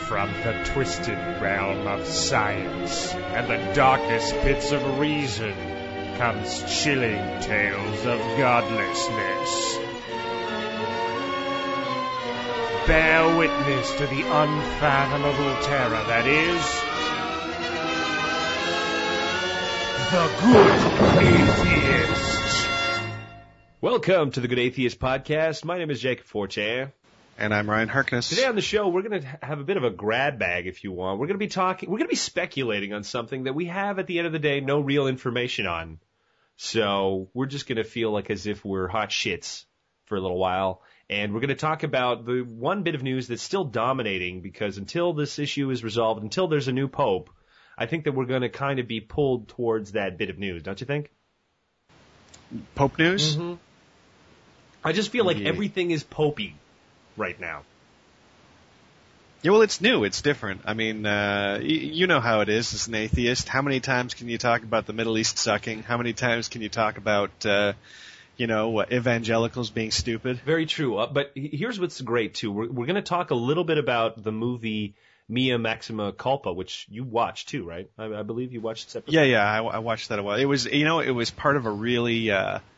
From the twisted realm of science and the darkest pits of reason comes chilling tales of godlessness. Bear witness to the unfathomable terror that is The Good Atheist. Welcome to the Good Atheist Podcast. My name is Jacob Forte. And I'm Ryan Harkness. Today on the show, we're going to have a bit of a grab bag, if you want. We're going to be speculating on something that we have, at the end of the day, no real information on. So we're just going to feel like as if we're hot shits for a little while. And we're going to talk about the one bit of news that's still dominating, because until this issue is resolved, until there's a new pope, I think that we're going to kind of be pulled towards that bit of news, don't you think? Pope news? Mm-hmm. I just feel like everything is popey right now. Yeah, well, it's new. It's different. I mean, you know how it is as an atheist. How many times can you talk about the Middle East sucking? How many times can you talk about, evangelicals being stupid? Very true. But here's what's great, too. We're going to talk a little bit about the movie Mea Maxima Culpa, which you watched, too, right? I believe you watched this episode. Yeah, I watched that a while. It was part of a really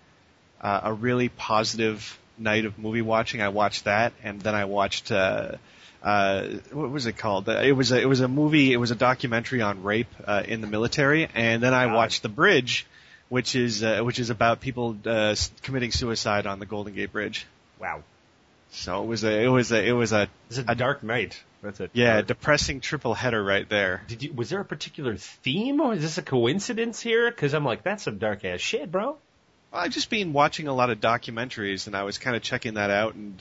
positive night of movie watching. I watched that, and then I watched what was it called? It was a movie. It was a documentary on rape in the military, and then I watched The Bridge, which is about people committing suicide on the Golden Gate Bridge. Wow. So it was a dark night. That's it. Yeah, depressing triple header right there. Was there a particular theme, or is this a coincidence here? Because I'm like, that's some dark ass shit, bro. I've just been watching a lot of documentaries, and I was kind of checking that out, and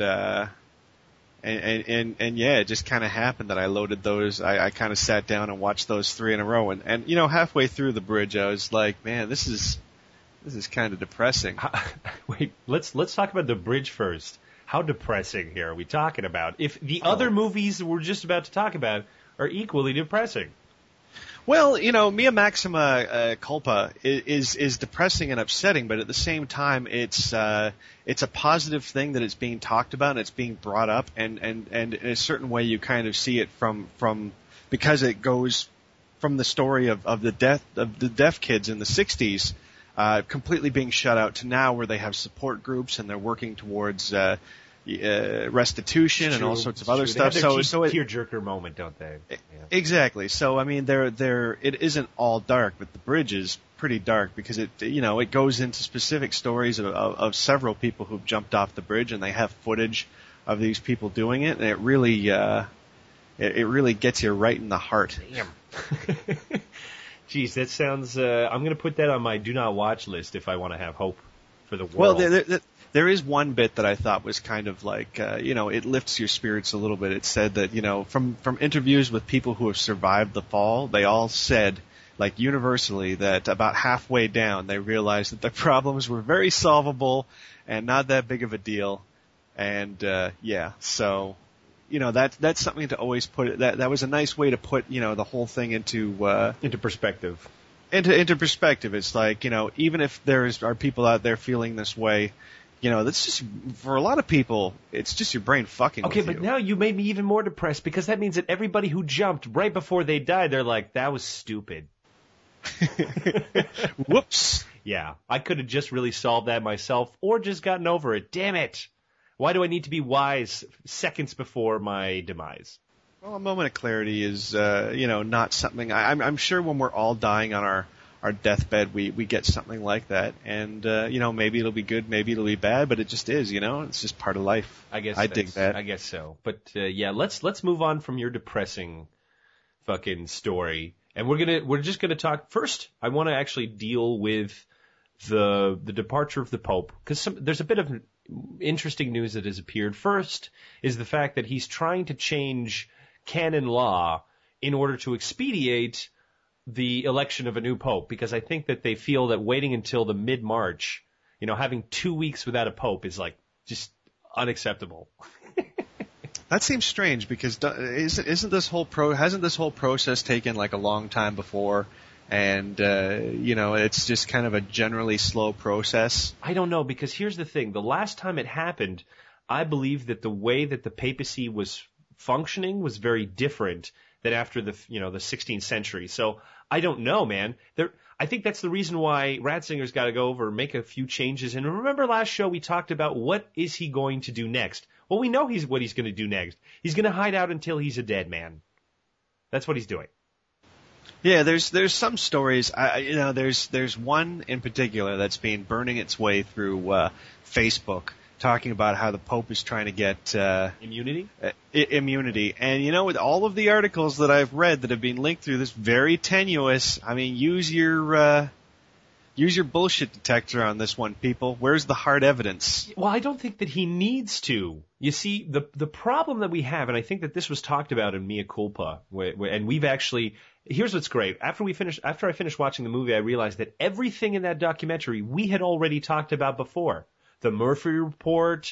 yeah, it just kind of happened that I loaded those. I kind of sat down and watched those 3 in a row, and halfway through The Bridge, I was like, man, this is kind of depressing. Wait, let's talk about The Bridge first. How depressing here are we talking about? If the other movies we're just about to talk about are equally depressing. Well, Mea Maxima Culpa is depressing and upsetting, but at the same time, it's a positive thing that it's being talked about and it's being brought up, and in a certain way, you kind of see it from because it goes from the story of the deaf kids in the 60s, completely being shut out, to now where they have support groups and they're working towards restitution and all sorts of other stuff. They have their tearjerker moment, don't they? Yeah. Exactly. So I mean, it isn't all dark, but The Bridge is pretty dark because it goes into specific stories of several people who've jumped off the bridge, and they have footage of these people doing it, and it really gets you right in the heart. Damn. Jeez, that sounds. I'm going to put that on my do not watch list if I want to have hope for the world. Well, there is one bit that I thought was kind of like, it lifts your spirits a little bit. It said that, from interviews with people who have survived the fall, they all said, like universally, that about halfway down they realized that their problems were very solvable and not that big of a deal. And so. That's something to always put. That was a nice way to put, the whole thing into perspective. Into perspective. It's like, even if are people out there feeling this way, that's just, for a lot of people, it's just your brain fucking with you. Okay, but now you made me even more depressed, because that means that everybody who jumped right before they died, they're like, that was stupid. Whoops. Yeah, I could have just really solved that myself, or just gotten over it. Damn it. Why do I need to be wise seconds before my demise? Well, a moment of clarity is, not something. I'm sure when we're all dying on our deathbed, we get something like that, and maybe it'll be good, maybe it'll be bad, but it just is, it's just part of life. I guess I dig that. I guess so. But let's move on from your depressing fucking story, and we're just gonna talk first. I want to actually deal with the departure of the Pope, because there's a bit of interesting news that has appeared. First is the fact that he's trying to change canon law in order to expedite the election of a new pope, because I think that they feel that waiting until the mid-March, having 2 weeks without a pope is like just unacceptable. That seems strange, because hasn't this whole process taken like a long time before? And, it's just kind of a generally slow process. I don't know, because here's the thing. The last time it happened, I believe that the way that the papacy was functioning was very different than after the 16th century. So I don't know, man. I think that's the reason why Ratzinger's got to go over and make a few changes. And remember last show we talked about what is he going to do next? Well, we know what he's going to do next. He's going to hide out until he's a dead man. That's what he's doing. Yeah, there's some stories. There's one in particular that's been burning its way through Facebook, talking about how the Pope is trying to get immunity. Immunity, and with all of the articles that I've read that have been linked through this, very tenuous. I mean, use your bullshit detector on this one, people. Where's the hard evidence? Well, I don't think that he needs to. You see, the problem that we have, and I think that this was talked about in Mea Culpa, and we've actually. Here's what's great. After I finished watching the movie, I realized that everything in that documentary we had already talked about before. The Murphy Report,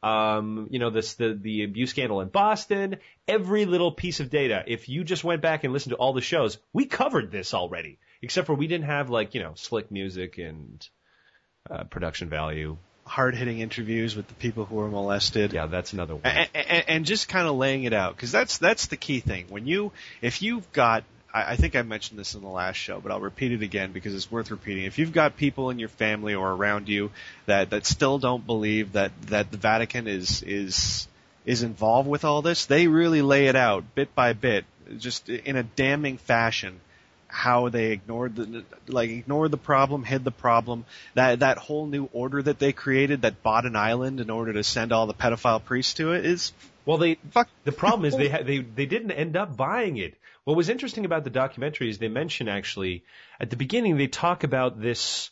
the abuse scandal in Boston, every little piece of data. If you just went back and listened to all the shows, we covered this already. Except for we didn't have slick music and production value. Hard-hitting interviews with the people who were molested. Yeah, that's another one. And just kind of laying it out, because that's the key thing. If you've got, I think I mentioned this in the last show, but I'll repeat it again because it's worth repeating. If you've got people in your family or around you that still don't believe that the Vatican is involved with all this, they really lay it out bit by bit, just in a damning fashion. How they ignored the problem, hid the problem. That whole new order that they created that bought an island in order to send all the pedophile priests to it is. Well, the problem is they didn't end up buying it. What was interesting about the documentary is they mention actually at the beginning they talk about this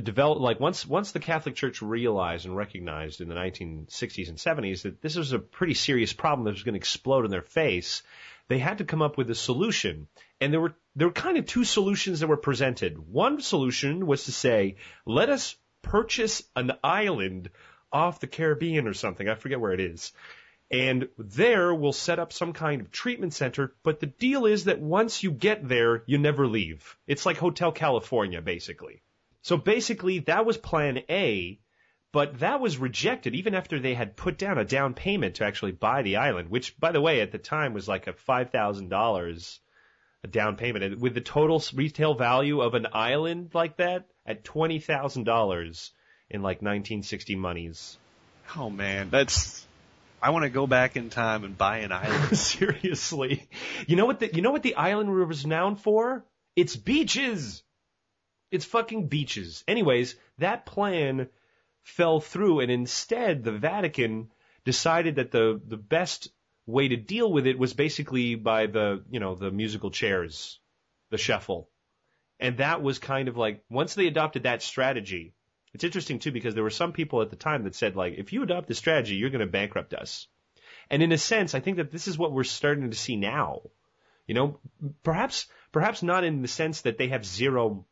once the Catholic Church realized and recognized in the 1960s and 70s that this was a pretty serious problem that was going to explode in their face. They had to come up with a solution. And there were kind of two solutions that were presented. One solution was to say, let us purchase an island off the Caribbean or something. I forget where it is. And there we'll set up some kind of treatment center. But the deal is that once you get there, you never leave. It's like Hotel California, basically. So basically that was plan A. But that was rejected even after they had put down a down payment to actually buy the island, which, by the way, at the time was like a $5,000 a down payment. And with the total retail value of an island like that at $20,000 in like 1960 monies. Oh, man, I want to go back in time and buy an island. Seriously. You know what the island was renowned for? It's beaches. It's fucking beaches. Anyways, that plan fell through, and instead the Vatican decided that the best way to deal with it was basically by the musical chairs, the shuffle. And that was kind of like, once they adopted that strategy, it's interesting too because there were some people at the time that said like, if you adopt this strategy, you're going to bankrupt us. And in a sense, I think that this is what we're starting to see now. Perhaps not in the sense that they have $0,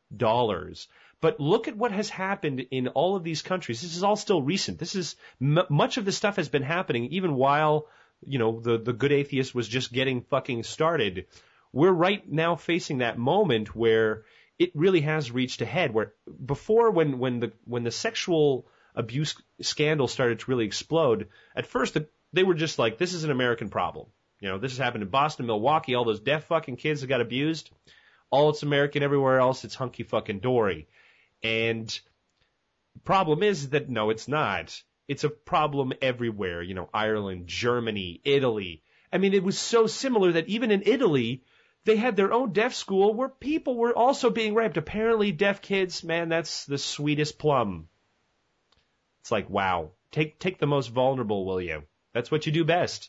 but look at what has happened in all of these countries. This is all still recent. This is much of this stuff has been happening even while, the good atheist was just getting fucking started. We're right now facing that moment where it really has reached a head where before when the sexual abuse scandal started to really explode, at first they were just like, this is an American problem. This has happened in Boston, Milwaukee, all those deaf fucking kids that got abused. All it's American, everywhere else it's hunky fucking dory. And the problem is that no, it's not. It's a problem everywhere. Ireland, Germany, Italy. I mean, it was so similar that even in Italy, they had their own deaf school where people were also being raped. Apparently, deaf kids, man, that's the sweetest plum. It's like, wow. Take the most vulnerable, will you? That's what you do best.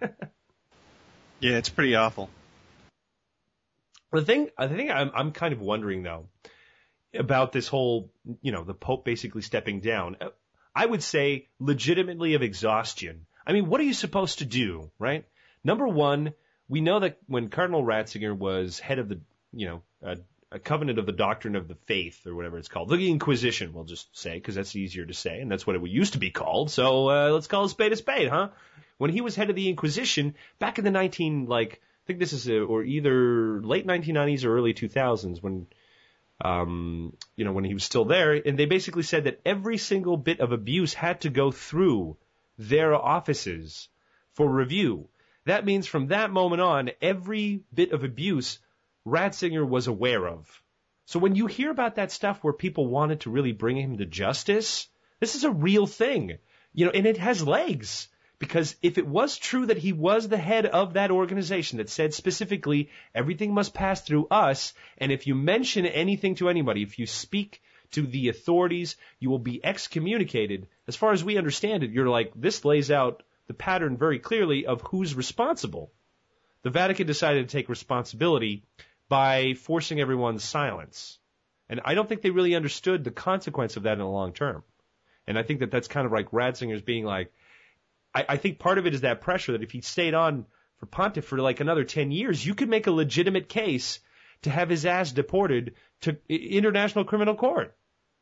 Yeah, it's pretty awful. The thing I'm kind of wondering though about this whole, the Pope basically stepping down. I would say legitimately of exhaustion. I mean, what are you supposed to do, right? Number one, we know that when Cardinal Ratzinger was head of the, a covenant of the doctrine of the faith or whatever it's called, the Inquisition, we'll just say, because that's easier to say, and that's what it used to be called. So let's call a spade, huh? When he was head of the Inquisition back in the I think this is or either late 1990s or early 2000s when he was still there, and they basically said that every single bit of abuse had to go through their offices for review. that means from that moment on, every bit of abuse Ratzinger was aware of. So when you hear about that stuff where people wanted to really bring him to justice, this is a real thing, and it has legs. Because if it was true that he was the head of that organization that said specifically everything must pass through us, and if you mention anything to anybody, if you speak to the authorities, you will be excommunicated. As far as we understand it, you're like, this lays out the pattern very clearly of who's responsible. The Vatican decided to take responsibility by forcing everyone's silence. And I don't think they really understood the consequence of that in the long term. And I think that that's kind of like Ratzinger's being like, I think part of it is that pressure that if he stayed on for pontiff for like another 10 years, you could make a legitimate case to have his ass deported to International Criminal Court.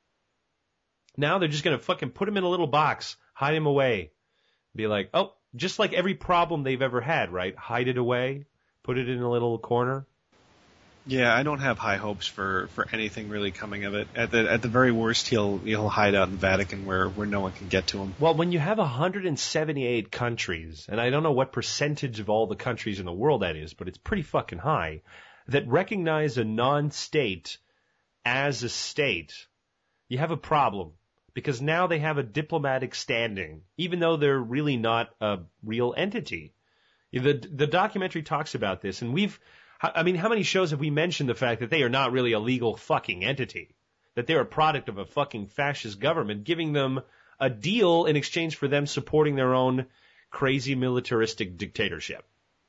Now they're just going to fucking put him in a little box, hide him away. Be like, oh, just like every problem they've ever had, right? Hide it away, put it in a little corner. Yeah, I don't have high hopes for anything really coming of it. At the very worst, he'll hide out in the Vatican where no one can get to him. Well, when you have 178 countries, and I don't know what percentage of all the countries in the world that is, but it's pretty fucking high, that recognize a non-state as a state, you have a problem. Because now they have a diplomatic standing, even though they're really not a real entity. The documentary talks about this, and how many shows have we mentioned the fact that they are not really a legal fucking entity? That they're a product of a fucking fascist government giving them a deal in exchange for them supporting their own crazy militaristic dictatorship.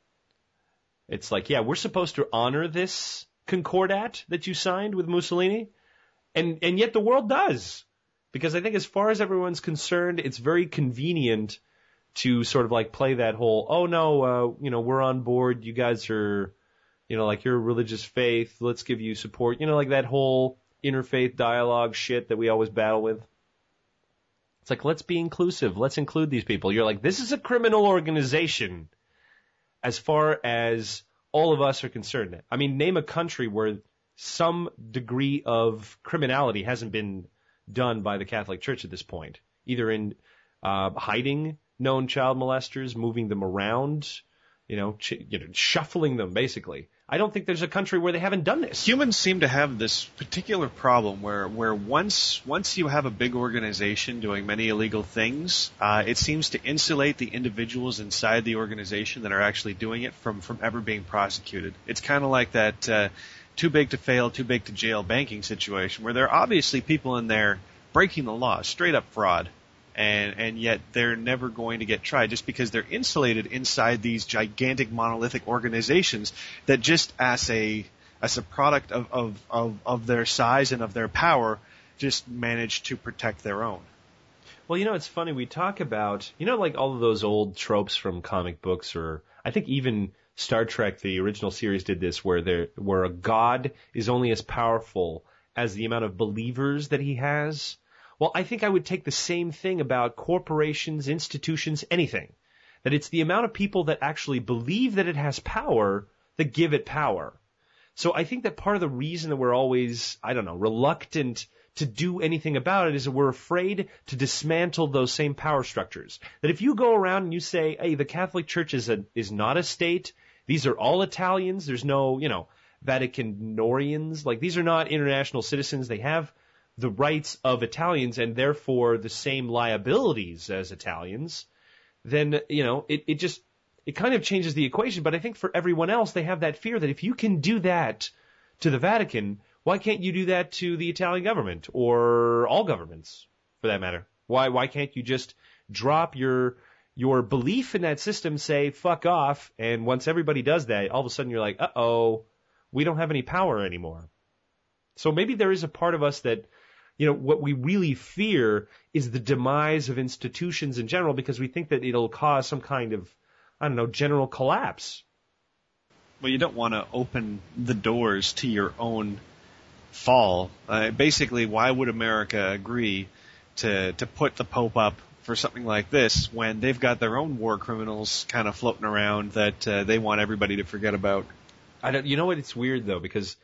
It's like, yeah, we're supposed to honor this concordat that you signed with Mussolini, and yet the world does. Because I think as far as everyone's concerned, it's very convenient to sort of like play that whole, oh no, we're on board, you guys are, like your religious faith, let's give you support, like that whole interfaith dialogue shit that we always battle with. It's like, let's be inclusive, let's include these people. You're like, this is a criminal organization as far as all of us are concerned. I mean, name a country where some degree of criminality hasn't been done by the Catholic Church at this point, either in hiding known child molesters, moving them around, shuffling them, basically. I don't think there's a country where they haven't done this. Humans seem to have this particular problem where once you have a big organization doing many illegal things, it seems to insulate the individuals inside the organization that are actually doing it from ever being prosecuted. It's kind of like that too big to fail, too big to jail banking situation where there are obviously people in there breaking the law, straight up fraud, and yet they're never going to get tried just because they're insulated inside these gigantic monolithic organizations that just as a product of their size and of their power just manage to protect their own. Well, it's funny, we talk about, like all of those old tropes from comic books, or I think even Star Trek, the original series, did this, where a god is only as powerful as the amount of believers that he has. Well, I think I would take the same thing about corporations, institutions, anything. That it's the amount of people that actually believe that it has power that give it power. So I think that part of the reason that we're always, reluctant to do anything about it is that we're afraid to dismantle those same power structures. That if you go around and you say, hey, the Catholic Church is not a state, these are all Italians, there's no, Vaticanorians, like these are not international citizens, they have the rights of Italians and therefore the same liabilities as Italians, then, it kind of changes the equation. But I think for everyone else, they have that fear that if you can do that to the Vatican, why can't you do that to the Italian government or all governments for that matter? Why can't you just drop your belief in that system, say fuck off, and once everybody does that, all of a sudden you're like, uh-oh, we don't have any power anymore. So maybe there is a part of us that, what we really fear is the demise of institutions in general because we think that it'll cause some kind of, general collapse. Well, you don't want to open the doors to your own fall. Basically, why would America agree to put the Pope up for something like this when they've got their own war criminals kind of floating around that they want everybody to forget about? You know what? It's weird, though, because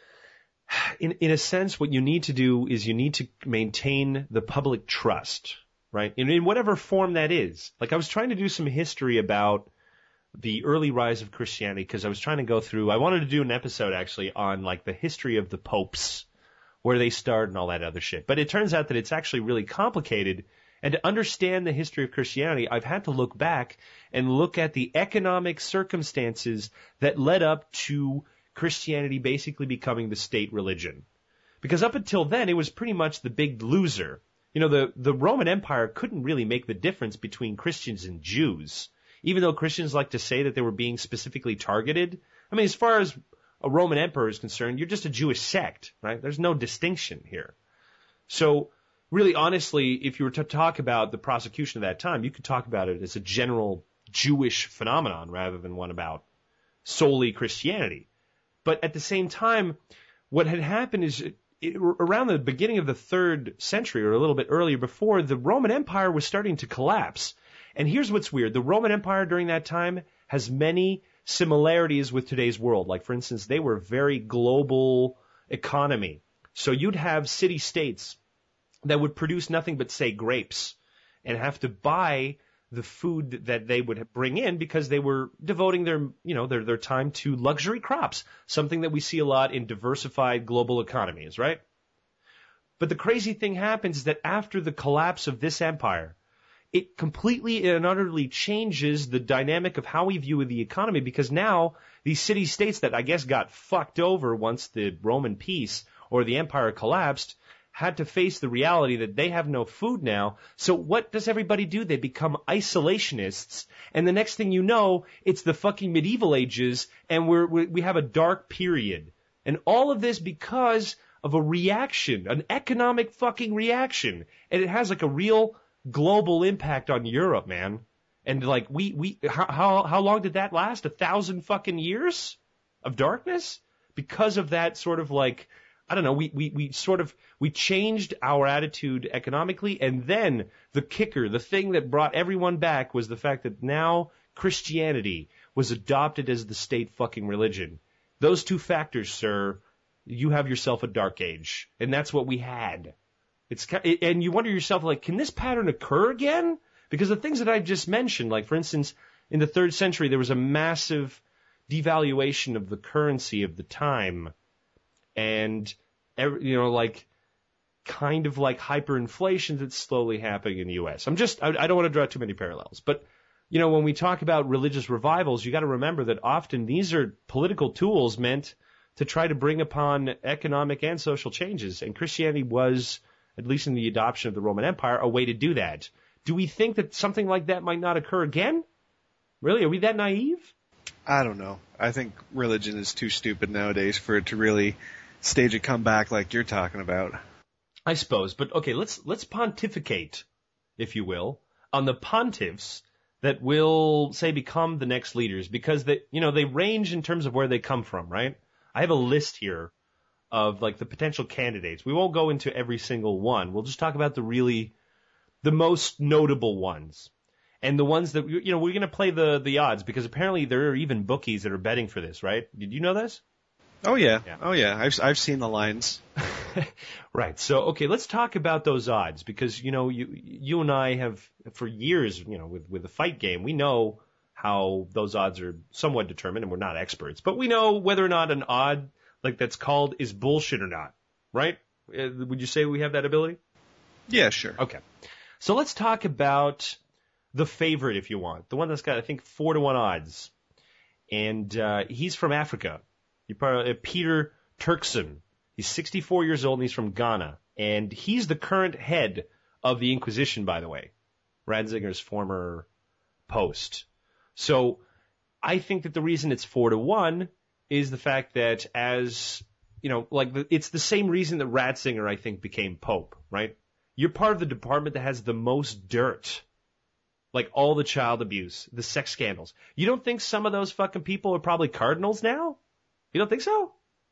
in a sense, what you need to do is you need to maintain the public trust, right? In whatever form that is. Like I was trying to do some history about the early rise of Christianity, because I was trying to go through, I wanted to do an episode actually on like the history of the popes, where they started and all that other shit. But it turns out that it's actually really complicated. And to understand the history of Christianity, I've had to look back and look at the economic circumstances that led up to Christianity basically becoming the state religion. Because up until then, it was pretty much the big loser. You know, the Roman Empire couldn't really make the difference between Christians and Jews, even though Christians like to say that they were being specifically targeted. I mean, as far as a Roman emperor is concerned, you're just a Jewish sect, right? There's no distinction here. So, really, honestly, if you were to talk about the prosecution of that time, you could talk about it as a general Jewish phenomenon rather than one about solely Christianity. But at the same time, what had happened is around the beginning of the 3rd century, or a little bit earlier before, the Roman Empire was starting to collapse. And here's what's weird. The Roman Empire during that time has many similarities with today's world. Like, for instance, they were a very global economy. So you'd have city-states that would produce nothing but, say, grapes, and have to buy the food that they would bring in because they were devoting their time to luxury crops, something that we see a lot in diversified global economies, right? But the crazy thing happens is that after the collapse of this empire, it completely and utterly changes the dynamic of how we view the economy, because now these city-states that I guess got fucked over once the Roman peace or the empire collapsed had to face the reality that they have no food now. So what does everybody do? They become isolationists, and the next thing you know, it's the fucking medieval ages, and we have a dark period. And all of this because of a reaction, an economic fucking reaction. And it has like a real global impact on Europe, man. And like how long did that last? 1,000 fucking years of darkness? Because of that sort of like, I don't know, we changed our attitude economically, and then the kicker, the thing that brought everyone back, was the fact that now Christianity was adopted as the state fucking religion. Those two factors, sir, you have yourself a dark age. And that's what we had. And you wonder yourself, like, can this pattern occur again? Because the things that I just mentioned, like, for instance, in the 3rd century, there was a massive devaluation of the currency of the time. And, you know, like, kind of like hyperinflation that's slowly happening in the U.S. I don't want to draw too many parallels. But, you know, when we talk about religious revivals, you got to remember that often these are political tools meant to try to bring upon economic and social changes. And Christianity was, at least in the adoption of the Roman Empire, a way to do that. Do we think that something like that might not occur again? Really? Are we that naive? I don't know. I think religion is too stupid nowadays for it to really stage a comeback like you're talking about. I suppose. But okay, let's pontificate, if you will, on the pontiffs that will, say, become the next leaders, because they range in terms of where they come from, right? I have a list here of like the potential candidates. We won't go into every single one. We'll just talk about the most notable ones. And the ones that, you know, we're going to play the odds, because apparently there are even bookies that are betting for this, right? Did you know this? Oh yeah. Oh yeah. I've seen the lines. Right. So, okay, let's talk about those odds, because, you know, you and I have for years, you know, with the fight game, we know how those odds are somewhat determined, and we're not experts, but we know whether or not an odd like that's called is bullshit or not, right? Would you say we have that ability? Yeah, sure. Okay. So let's talk about the favorite, if you want. The one that's got, I think, 4-1 odds. And he's from Africa. Peter Turkson. He's 64 years old, and he's from Ghana. And he's the current head of the Inquisition, by the way. Ratzinger's former post. So I think that the reason it's 4-1 is the fact that, as, you know, like it's the same reason that Ratzinger, I think, became Pope, right? You're part of the department that has the most dirt. Like all the child abuse, the sex scandals. You don't think some of those fucking people are probably cardinals now? You don't think so?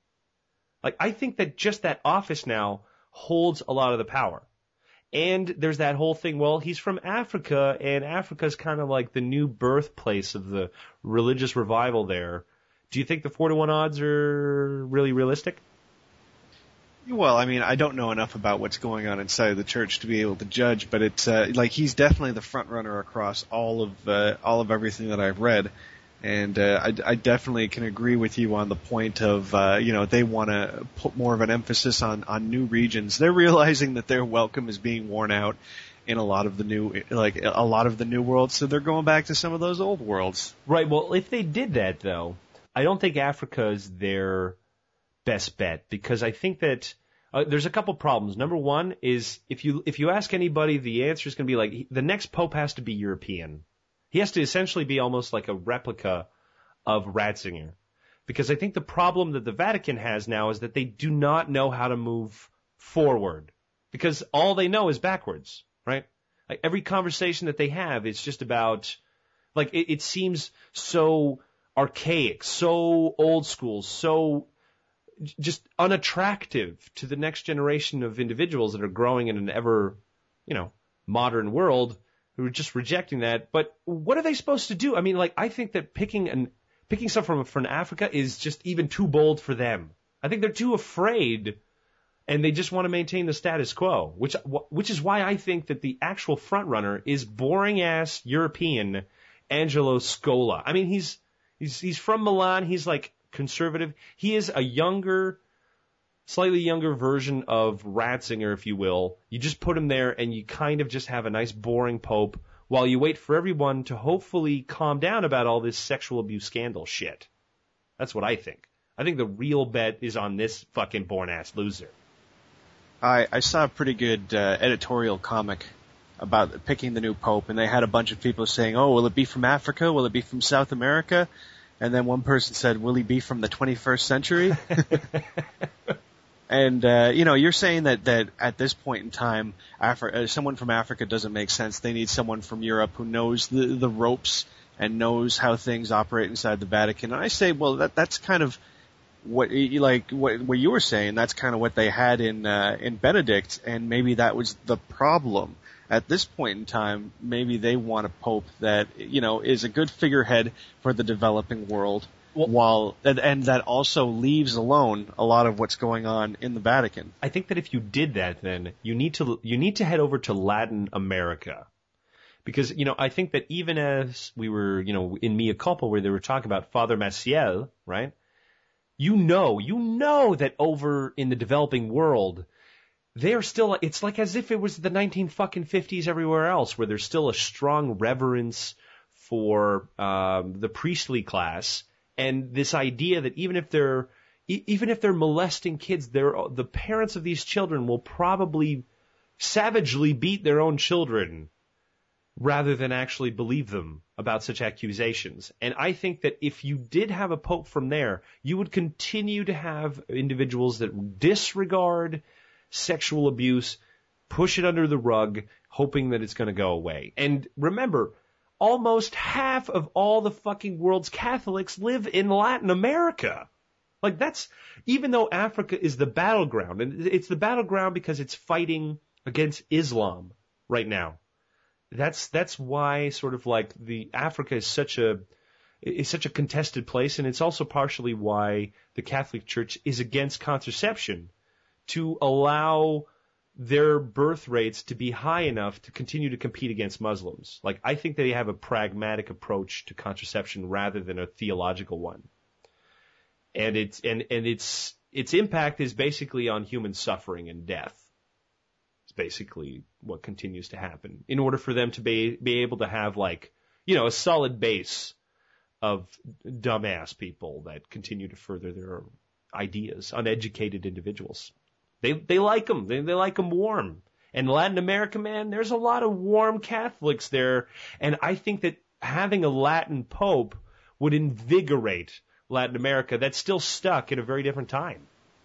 Like, I think that just that office now holds a lot of the power. And there's that whole thing, well, he's from Africa, and Africa's kind of like the new birthplace of the religious revival there. Do you think the 4-1 odds are really realistic? Well, I mean, I don't know enough about what's going on inside of the church to be able to judge, but it's like he's definitely the front runner across all of everything that I've read. And I definitely can agree with you on the point of, they want to put more of an emphasis on new regions. They're realizing that their welcome is being worn out in a lot of the new worlds, so they're going back to some of those old worlds. Right. Well, if they did that, though, I don't think Africa is their best bet, because I think that there's a couple problems. Number one is if you ask anybody, the answer is going to be like, the next pope has to be European. He has to essentially be almost like a replica of Ratzinger. Because I think the problem that the Vatican has now is that they do not know how to move forward. Because all they know is backwards, right? Like every conversation that they have is just about, like, it seems so archaic, so old school, so just unattractive to the next generation of individuals that are growing in an ever, modern world, who are just rejecting that. But what are they supposed to do? I mean, like, I think that picking stuff from Africa is just even too bold for them. I think they're too afraid, and they just want to maintain the status quo, which is why I think that the actual front runner is boring ass European Angelo Scola. I mean, he's from Milan. He's like conservative. He is a slightly younger version of Ratzinger, if you will. You just put him there and you kind of just have a nice boring pope while you wait for everyone to hopefully calm down about all this sexual abuse scandal shit. That's what I think. I think the real bet is on this fucking born-ass loser. I saw a pretty good editorial comic about picking the new pope, and they had a bunch of people saying, oh, will it be from Africa? Will it be from South America? And then one person said, will he be from the 21st century? And, you're saying that at this point in time, someone from Africa doesn't make sense. They need someone from Europe who knows the ropes and knows how things operate inside the Vatican. And I say, well, that's kind of what you were saying. That's kind of what they had in Benedict, and maybe that was the problem. At this point in time, maybe they want a pope that, is a good figurehead for the developing world. And that also leaves alone a lot of what's going on in the Vatican. I think that if you did that, then you need to head over to Latin America, because I think that even as we were in Mea Culpa, where they were talking about Father Maciel, right? You know that over in the developing world, they are still. It's like as if it was the 1950s everywhere else, where there's still a strong reverence for the priestly class. And this idea that even if they're molesting kids, the parents of these children will probably savagely beat their own children rather than actually believe them about such accusations. And I think that if you did have a pope from there, you would continue to have individuals that disregard sexual abuse, push it under the rug, hoping that it's going to go away. And remember, almost half of all the fucking world's Catholics live in Latin America. Like, that's, even though Africa is the battleground, and it's the battleground because it's fighting against Islam right now. That's why sort of like Africa is such a contested place, and it's also partially why the Catholic Church is against contraception, to allow their birth rates to be high enough to continue to compete against Muslims. Like, I think they have a pragmatic approach to contraception rather than a theological one. And its impact is basically on human suffering and death. It's basically what continues to happen in order for them to be able to have, like, a solid base of dumbass people that continue to further their ideas, uneducated individuals. They like them. They like them warm. And Latin America, man, there's a lot of warm Catholics there. And I think that having a Latin pope would invigorate Latin America that's still stuck in a very different time.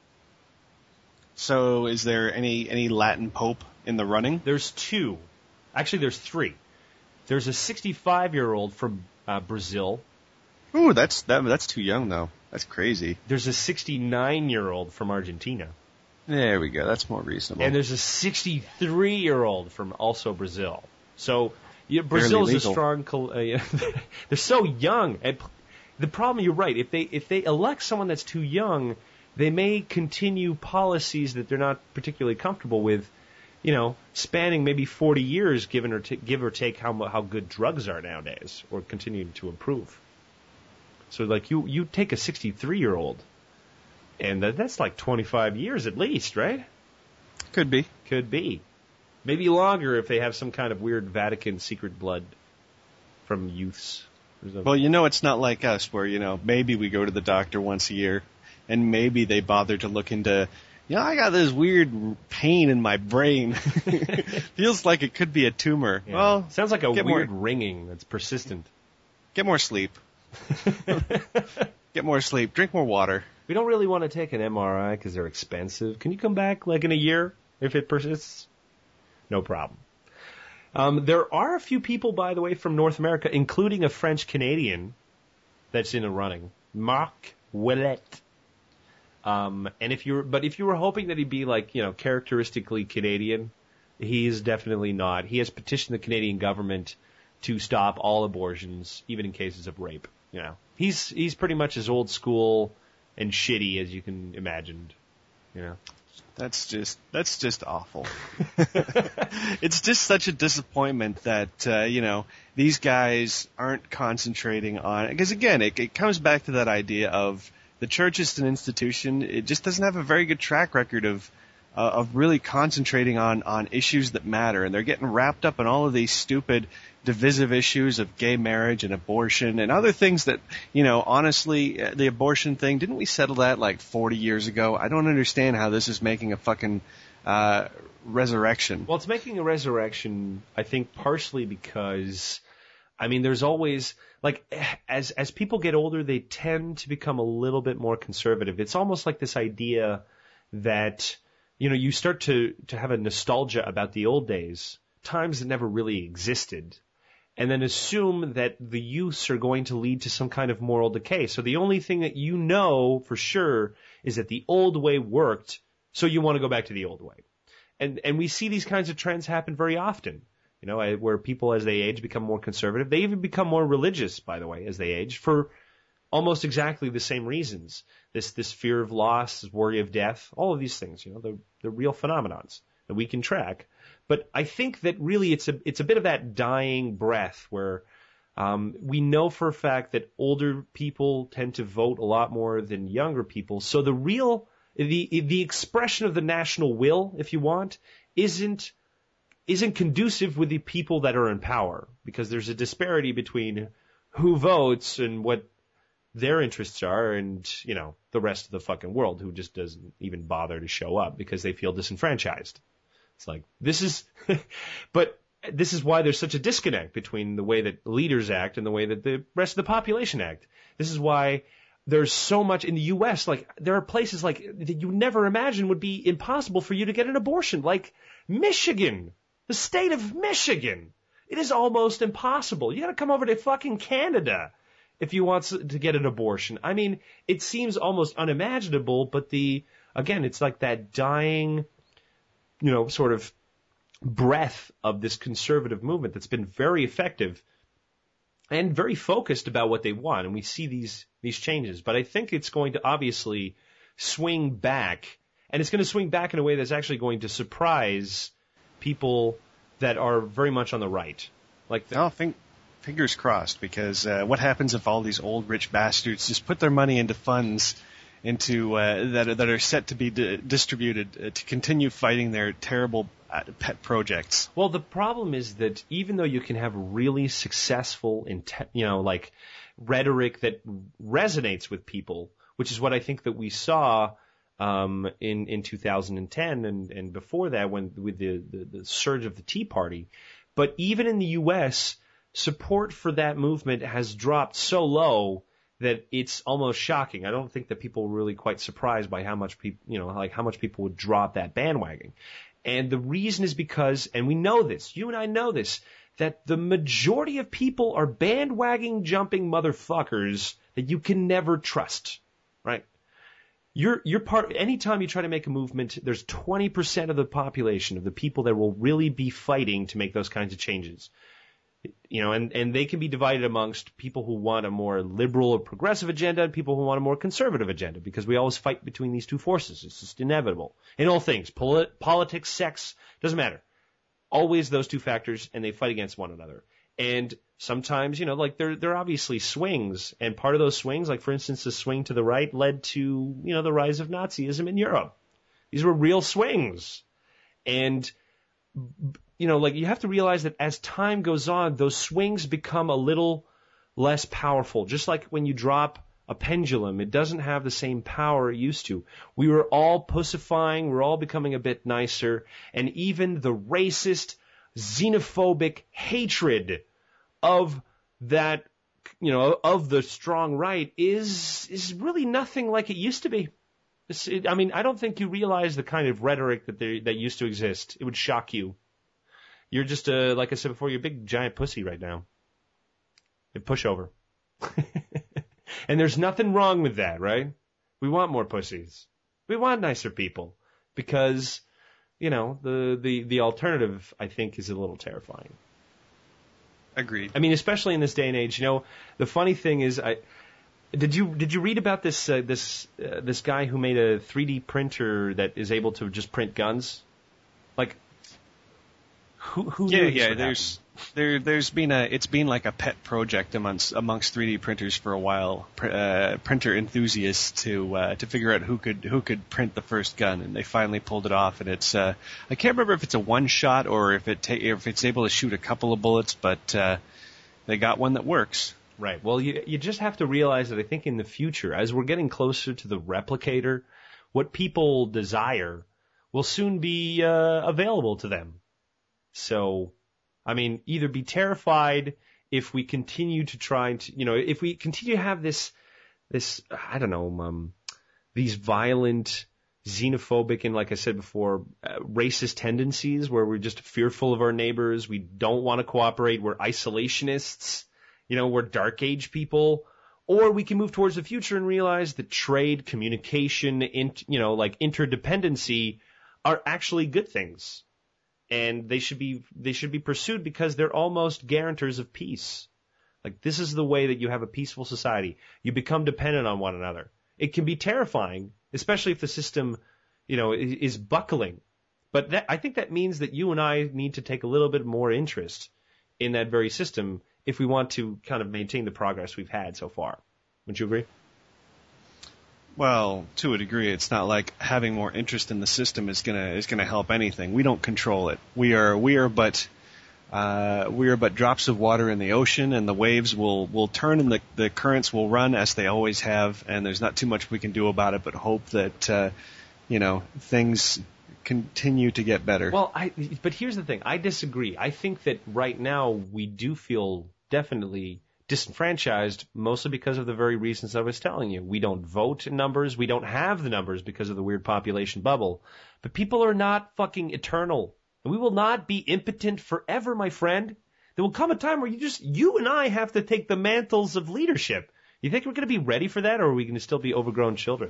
So is there any Latin pope in the running? There's two. Actually, there's three. There's a 65-year-old from Brazil. Ooh, that's too young, though. That's crazy. There's a 69-year-old from Argentina. There we go. That's more reasonable. And there's a 63-year-old from also Brazil. So Brazil is a strong. They're so young. And the problem, you're right. If they elect someone that's too young, they may continue policies that they're not particularly comfortable with. Spanning maybe 40 years, give or take how good drugs are nowadays, or continuing to improve. So like you take a 63-year-old, and that's like 25 years at least, right? Could be. Could be. Maybe longer if they have some kind of weird Vatican secret blood from youths. Well, you know, it's not like us where, you know, maybe we go to the doctor once a year and maybe they bother to look into, you know, I got this weird pain in my brain. Feels like it could be a tumor. Yeah. Well, sounds like a weird ringing that's persistent. Get more sleep. Get more sleep. Drink more water. We don't really want to take an MRI because they're expensive. Can you come back like in a year if it persists? No problem. There are a few people, by the way, from North America, including a French Canadian that's in the running, Marc Ouellet. And if you were hoping that he'd be like, you know, characteristically Canadian, he's definitely not. He has petitioned the Canadian government to stop all abortions, even in cases of rape. You know, he's pretty much as old school and shitty as you can imagine. You know. That's just awful. It's just such a disappointment that, you know, these guys aren't concentrating on, because again, it comes back to that idea of the church is an institution. It just doesn't have a very good track record of really concentrating on issues that matter. And they're getting wrapped up in all of these stupid divisive issues of gay marriage and abortion and other things that, you know, honestly, the abortion thing, didn't we settle that like 40 years ago? I don't understand how this is making a fucking resurrection. Well, it's making a resurrection, I think, partially because, I mean, there's always, like, as people get older, they tend to become a little bit more conservative. It's almost like this idea that, you know, you start to have a nostalgia about the old days, times that never really existed, and then assume that the youths are going to lead to some kind of moral decay. So the only thing that you know for sure is that the old way worked, so you want to go back to the old way. And we see these kinds of trends happen very often, you know, where people as they age become more conservative. They even become more religious, by the way, as they age, for almost exactly the same reasons. This fear of loss, this worry of death, all of these things, you know, they're real phenomenons that we can track. But I think that really it's a bit of that dying breath where we know for a fact that older people tend to vote a lot more than younger people. So the expression of the national will, if you want, isn't conducive with the people that are in power, because there's a disparity between who votes and what their interests are and, you know, the rest of the fucking world who just doesn't even bother to show up because they feel disenfranchised. It's like, but this is why there's such a disconnect between the way that leaders act and the way that the rest of the population act. This is why there's so much in the U.S., like, there are places like that you never imagine would be impossible for you to get an abortion, like Michigan, the state of Michigan. It is almost impossible. You gotta come over to fucking Canada if you want to get an abortion. I mean, it seems almost unimaginable, but again, it's like that dying, you know, sort of breath of this conservative movement that's been very effective and very focused about what they want. And we see these changes, but I think it's going to obviously swing back, and it's going to swing back in a way that's actually going to surprise people that are very much on the right. Like fingers crossed, because what happens if all these old rich bastards just put their money into funds that are set to be distributed to continue fighting their terrible pet projects? Well, the problem is that even though you can have really successful, like rhetoric that resonates with people, which is what I think that we saw in 2010 and before that, with the surge of the Tea Party, but even in the U.S., support for that movement has dropped so low that it's almost shocking. I don't think that people were really quite surprised by how much people, how much people would drop that bandwagon. And the reason is because, and we know this, you and I know this, that the majority of people are bandwagon jumping motherfuckers that you can never trust, right? You're part, anytime you try to make a movement, there's 20% of the population, of the people that will really be fighting to make those kinds of changes. You know, and they can be divided amongst people who want a more liberal or progressive agenda and people who want a more conservative agenda, because we always fight between these two forces. It's just inevitable. In all things, politics, sex, doesn't matter. Always those two factors, and they fight against one another. And sometimes, like there are obviously swings, and part of those swings, like for instance, the swing to the right led to, the rise of Nazism in Europe. These were real swings. And, like you have to realize that as time goes on, those swings become a little less powerful. Just like when you drop a pendulum, it doesn't have the same power it used to. We were all pussifying, we're all becoming a bit nicer, and even the racist, xenophobic hatred of that, of the strong right is really nothing like it used to be. I don't think you realize the kind of rhetoric that used to exist. It would shock you. You're just like I said before, you're a big giant pussy right now. A pushover. And there's nothing wrong with that, right? We want more pussies. We want nicer people because, the alternative, I think, is a little terrifying. Agreed. Especially in this day and age, the funny thing is, did you read about this guy who made a 3D printer that is able to just print guns? Like, who? Yeah. There's been it's been like a pet project amongst 3D printers for a while. Printer enthusiasts to figure out who could print the first gun, and they finally pulled it off. And it's I can't remember if it's a one shot or if it's able to shoot a couple of bullets, but they got one that works. Right. Well, you just have to realize that I think in the future, as we're getting closer to the replicator, what people desire will soon be available to them. So, either be terrified if we continue to try to, if we continue to have this, I don't know, these violent, xenophobic, and like I said before, racist tendencies where we're just fearful of our neighbors. We don't want to cooperate. We're isolationists. We're dark age people. Or we can move towards the future and realize that trade, communication, like interdependency are actually good things. And they should be pursued because they're almost guarantors of peace. Like, this is the way that you have a peaceful society. You become dependent on one another. It can be terrifying, especially if the system, is buckling. But I think that means that you and I need to take a little bit more interest in that very system if we want to kind of maintain the progress we've had so far. Would you agree? Well, to a degree, it's not like having more interest in the system is gonna help anything. We don't control it. We are but drops of water in the ocean, and the waves will turn, and the currents will run as they always have. And there's not too much we can do about it, but hope that things continue to get better. Well, but here's the thing. I disagree. I think that right now we do feel definitely disenfranchised, mostly because of the very reasons I was telling you. We don't vote in numbers. We don't have the numbers because of the weird population bubble. But people are not fucking eternal. And we will not be impotent forever, my friend. There will come a time where you and I have to take the mantles of leadership. You think we're going to be ready for that, or are we going to still be overgrown children?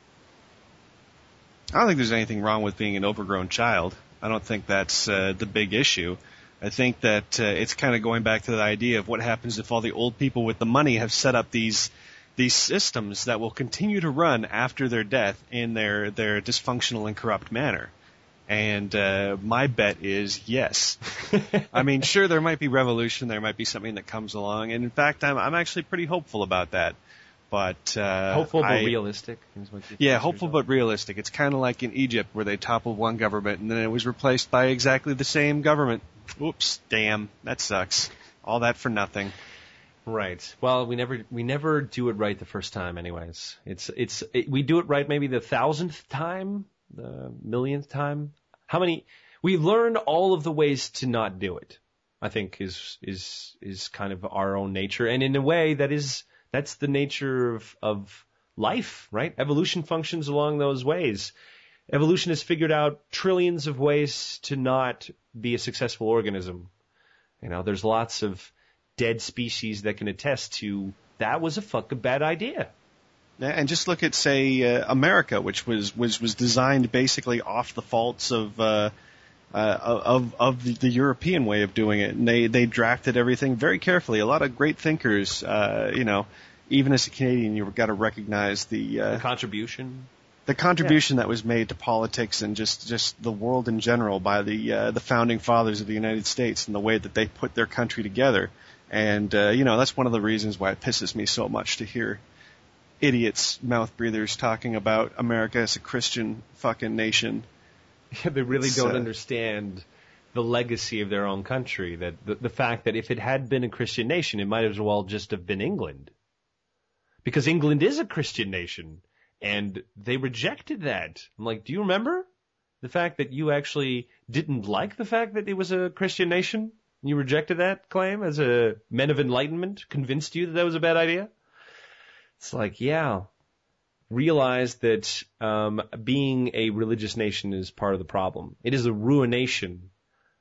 I don't think there's anything wrong with being an overgrown child. I don't think that's the big issue. I think that it's kind of going back to the idea of what happens if all the old people with the money have set up these systems that will continue to run after their death in their dysfunctional and corrupt manner. And my bet is yes. Sure, there might be revolution, there might be something that comes along, and in fact, I'm actually pretty hopeful about that. But hopeful but realistic. Yeah, hopeful but realistic. It's kind of like in Egypt where they toppled one government and then it was replaced by exactly the same government. Oops, damn, that sucks. All that for nothing. Right. Well, we never do it right the first time, anyways. We do it right maybe the 1,000th time, the 1,000,000th time. We learn all of the ways to not do it. I think is kind of our own nature, and in a way that's the nature of life, right? Evolution functions along those ways. Evolution has figured out trillions of ways to not be a successful organism. There's lots of dead species that can attest to that was a fucking bad idea. Yeah, and just look at, say, America, which was designed basically off the faults of the European way of doing it, and they drafted everything very carefully. A lot of great thinkers, even as a Canadian, you've got to recognize the contribution. the contribution that was made to politics and just the world in general by the founding fathers of the United States and the way that they put their country together. And that's one of the reasons why it pisses me so much to hear idiots, mouth breathers talking about America as a Christian fucking nation. Yeah, they really don't understand the legacy of their own country. That the fact that if it had been a Christian nation, it might as well just have been England. Because England is a Christian nation, and they rejected that. I'm like, do you remember the fact that you actually didn't like the fact that it was a Christian nation? You rejected that claim as a men of enlightenment, convinced you that that was a bad idea? It's like, yeah, realize that being a religious nation is part of the problem. It is a ruination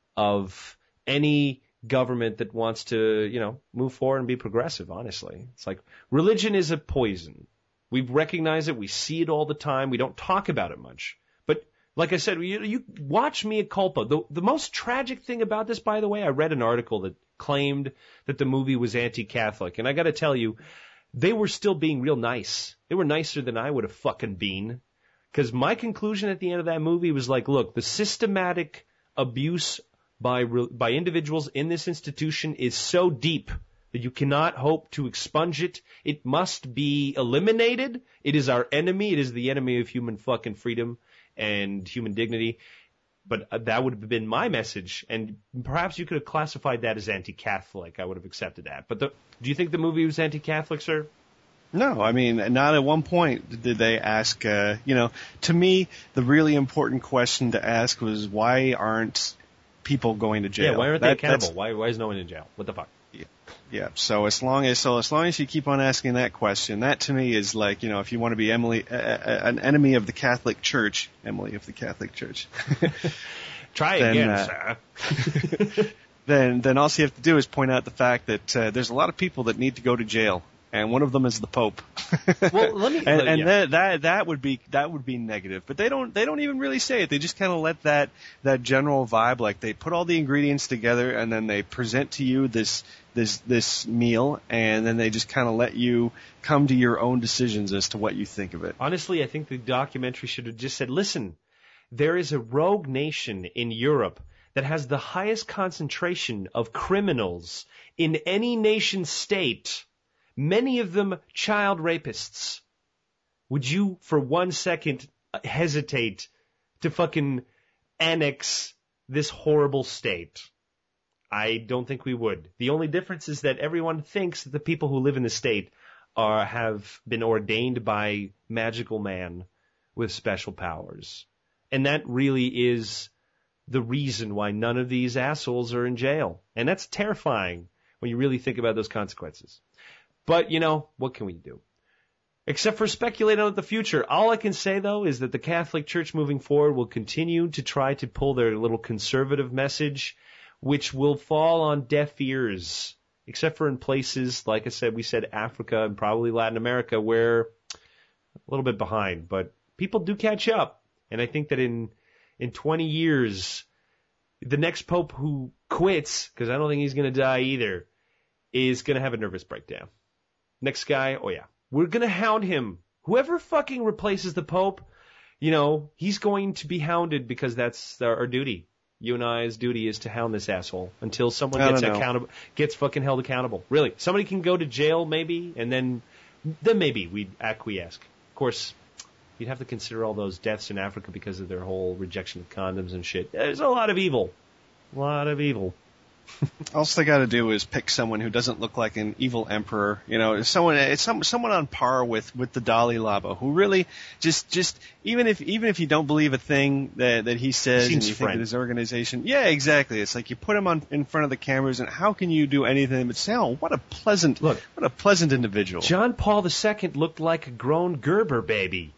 of any government that wants to, move forward and be progressive, honestly. It's like religion is a poison. We recognize it. We see it all the time. We don't talk about it much. But like I said, you watch Mea Culpa. The most tragic thing about this, by the way, I read an article that claimed that the movie was anti-Catholic. And I got to tell you, they were still being real nice. They were nicer than I would have fucking been. Because my conclusion at the end of that movie was like, look, the systematic abuse by individuals in this institution is so deep that you cannot hope to expunge it. It must be eliminated. It is our enemy. It is the enemy of human fucking freedom and human dignity. But that would have been my message. And perhaps you could have classified that as anti-Catholic. I would have accepted that. But do you think the movie was anti-Catholic, sir? No, I mean, not at one point did they ask, to me, the really important question to ask was, why aren't people going to jail? Yeah, why aren't they accountable? Why is no one in jail? What the fuck? Yeah. So as long as you keep on asking that question, that to me is like, if you want to be an enemy of the Catholic Church, Emily of the Catholic Church. Try again, sir. Then all you have to do is point out the fact that there's a lot of people that need to go to jail. And one of them is the Pope. Well, let me. That would be negative, but they don't even really say it. They just kind of let that general vibe, like they put all the ingredients together and then they present to you this meal, and then they just kind of let you come to your own decisions as to what you think of it. Honestly, I think the documentary should have just said, listen, there is a rogue nation in Europe that has the highest concentration of criminals in any nation state. Many of them child rapists. Would you for 1 second hesitate to fucking annex this horrible state? I don't think we would. The only difference is that everyone thinks that the people who live in the state have been ordained by magical man with special powers. And that really is the reason why none of these assholes are in jail. And that's terrifying when you really think about those consequences. But, what can we do? Except for speculate on the future. All I can say, though, is that the Catholic Church moving forward will continue to try to pull their little conservative message, which will fall on deaf ears, except for in places, like I said, we said Africa and probably Latin America, where a little bit behind. But people do catch up. And I think that in 20 years, the next pope who quits, because I don't think he's going to die either, is going to have a nervous breakdown. Next guy, oh yeah, we're going to hound him. Whoever fucking replaces the Pope, he's going to be hounded because that's our duty. You and I's duty is to hound this asshole until someone gets fucking held accountable. Really, somebody can go to jail maybe, and then maybe we'd acquiesce. Of course, you'd have to consider all those deaths in Africa because of their whole rejection of condoms and shit. There's a lot of evil. All they got to do is pick someone who doesn't look like an evil emperor. Someone on par with the Dalai Lama, who really just even if you don't believe a thing that he says and you think that his organization, yeah, exactly. It's like you put him in front of the cameras, and how can you do anything but say, "Oh, what a pleasant individual." John Paul II looked like a grown Gerber baby.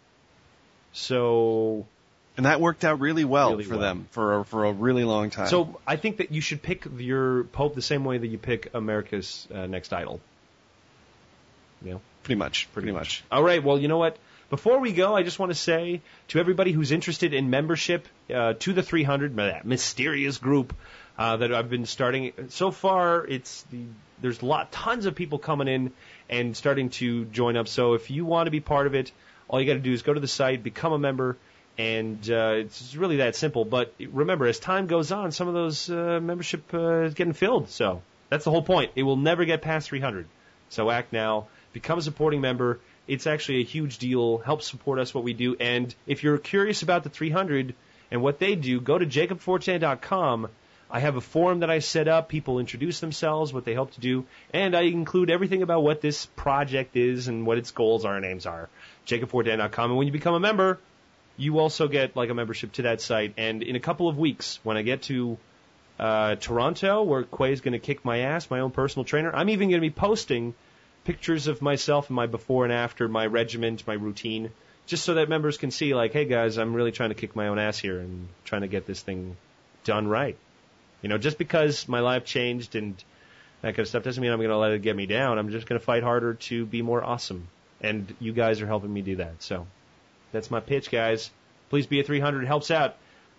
So. And that worked out really well for them for a really long time. So I think that you should pick your Pope the same way that you pick America's next idol. Pretty much. All right. Well, you know what? Before we go, I just want to say to everybody who's interested in membership to the 300, that mysterious group that I've been starting. So far, there's tons of people coming in and starting to join up. So if you want to be part of it, All you got to do is go to the site, become a member, and it's really that simple. But remember, as time goes on, some of those membership is getting filled. So that's the whole point. It will never get past 300. So act now. Become a supporting member. It's actually a huge deal. Help support us, what we do. And if you're curious about the 300 and what they do, go to jacobforte.com. I have a forum that I set up. People introduce themselves, what they hope to do, and I include everything about what this project is and what its goals are and aims are. jacobforte.com. And when you become a member, you also get like a membership to that site. And in a couple of weeks, when I get to Toronto, where Quay's going to kick my ass, my own personal trainer, I'm even going to be posting pictures of myself and my before and after, my regiment, my routine, just so that members can see, like, hey guys, I'm really trying to kick my own ass here and trying to get this thing done right. You know, just because my life changed and that kind of stuff doesn't mean I'm going to let it get me down. I'm just going to fight harder to be more awesome. And you guys are helping me do that. So that's my pitch, guys. Please be a 300. It helps out.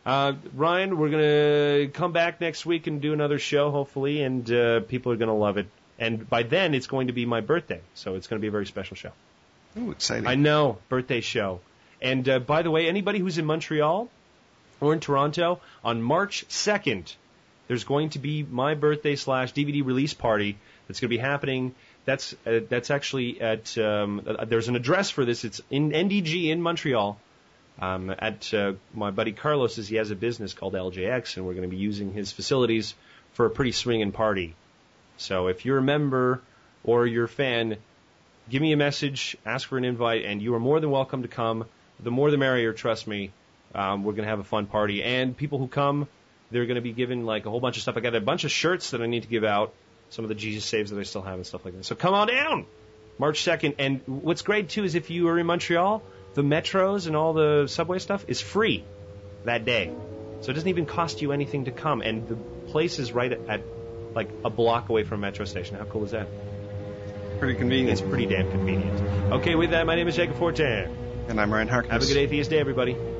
Ryan, we're going to come back next week and do another show, hopefully, and people are going to love it. And by then, it's going to be my birthday, so it's going to be a very special show. Ooh, exciting. I know, birthday show. And by the way, anybody who's in Montreal or in Toronto, on March 2nd, there's going to be my birthday / DVD release party that's going to be happening. That's actually at, there's an address for this. It's in NDG in Montreal. At my buddy Carlos's, he has a business called LJX, and we're going to be using his facilities for a pretty swinging party. So if you're a member or you're a fan, give me a message, ask for an invite, and you are more than welcome to come. The more the merrier, trust me. We're going to have a fun party. And people who come, they're going to be given like a whole bunch of stuff. I got a bunch of shirts that I need to give out, some of the Jesus Saves that I still have and stuff like that. So come on down, March 2nd. And what's great, too, is if you are in Montreal, the metros and all the subway stuff is free that day. So it doesn't even cost you anything to come. And the place is right at like a block away from a metro station. How cool is that? Pretty convenient. It's pretty damn convenient. Okay, with that, my name is Jacob Fortin. And I'm Ryan Harkness. Have a good atheist day, everybody.